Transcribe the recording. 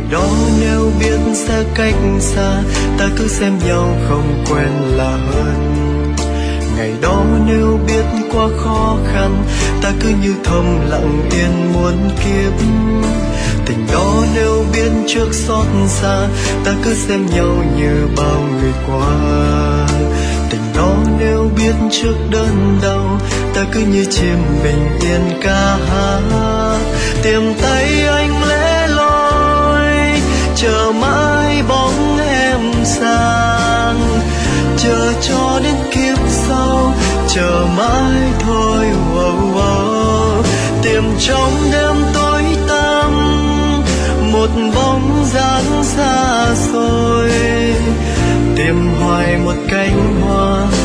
đó nếu biết sẽ cách xa, ta cứ xem nhau không quen là hơn. Ngày đó nếu biết quá khó khăn, ta cứ như thầm lặng yên muôn kiếp. Tình đó nếu biết trước xót xa, ta cứ xem nhau như bao người qua. Tình đó nếu biết trước đớn đau, ta cứ như chim bình yên ca hát. Tìm tay anh lẻ loi, chờ mãi bóng em sang. Chờ cho đến kiếp sau, chờ mãi thôi. Tìm trong đêm tối tăm một bóng dáng xa xôi, tìm hoài một cánh hoa